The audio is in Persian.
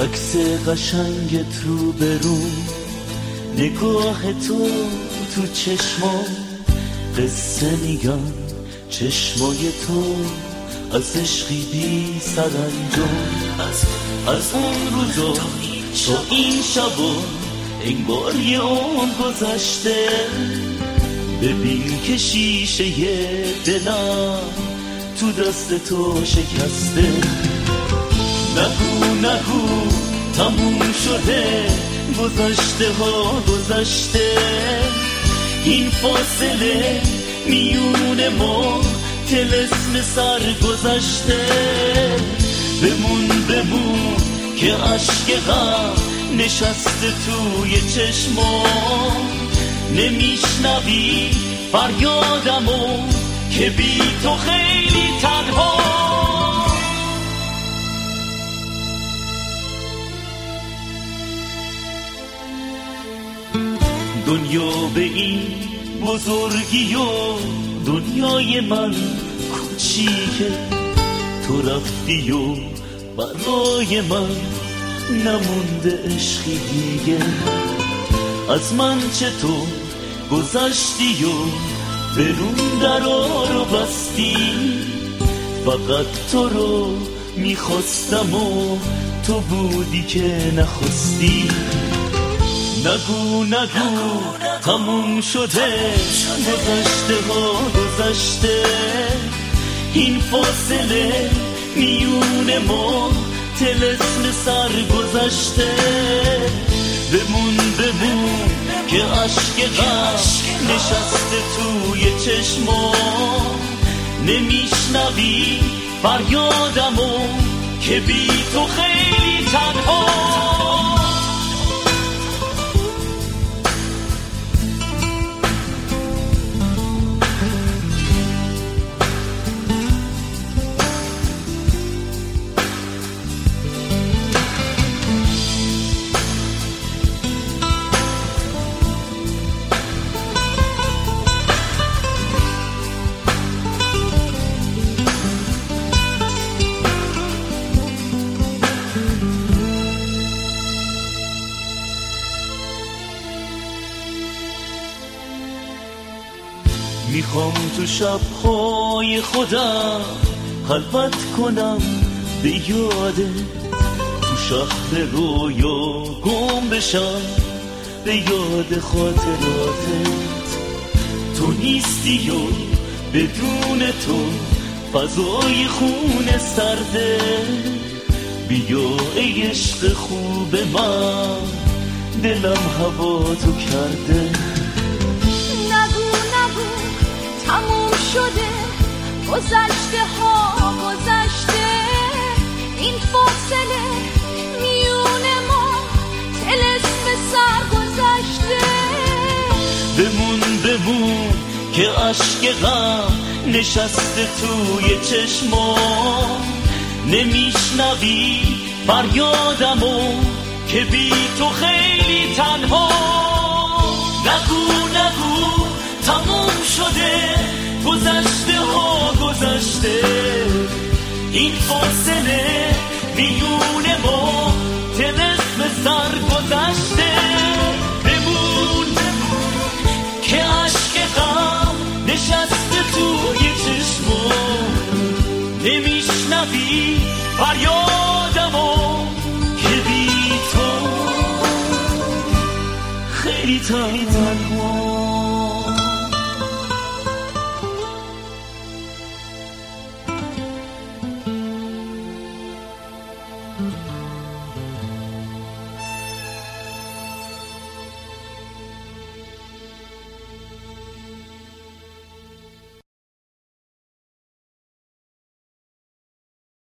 عکس قشنگت رو برون، نگاه تو چشما قصه میگن، چشمای تو از عشقی بی سرانجام. از اون روزا تا این شبا انگار یه عمر گذشته. ببین که شیشه دلم تو دست تو شکسته. نگو تموم شده، گذشته ها گذشته. این فاصله میون ما طلسم سر گذشته. بمون که عشق غم نشسته توی چشما. نمیشنوی فریادمو که بی تو خیلی تنها. دنیا به این بزرگی و دنیای من کوچیکه. تو رفتی و برای من نمونده عشقی دیگه. از من چطور گذشتی و برون درا رو بستی. فقط تو رو میخواستم و تو بودی که نخواستی. نگو تموم شده، گذشته ها گذشته. این فاصله میون ما طلسم سر گذشته. بمون که عشق غم نشسته توی چشما. نمیشنوی فریادمو که بی تو خیلی تنها. میخوام تو شبهای خودم خلوت کنم به یادت. تو شهر رویا گم بشم به یاد خاطراتت. تو نیستی و بدون تو فضای خونه سرده. بیا ای عشق خوب من، دلم هوا تو کرده. تموم شده، گذشته ها گذشته. این فاصله میون ما طلسم سر گذشته. بمون که عشق غم نشسته توی چشما. نمیشنوی فریادمو که بی تو خیلی تنها. نگو تموم شده، گذشته ها گذشته. این فاصله میون ما طلسم سر گذشته. بمون که عشق غم نشسته توی چشما. نمیشنوی فریادمو که بی تو خیلی تنها.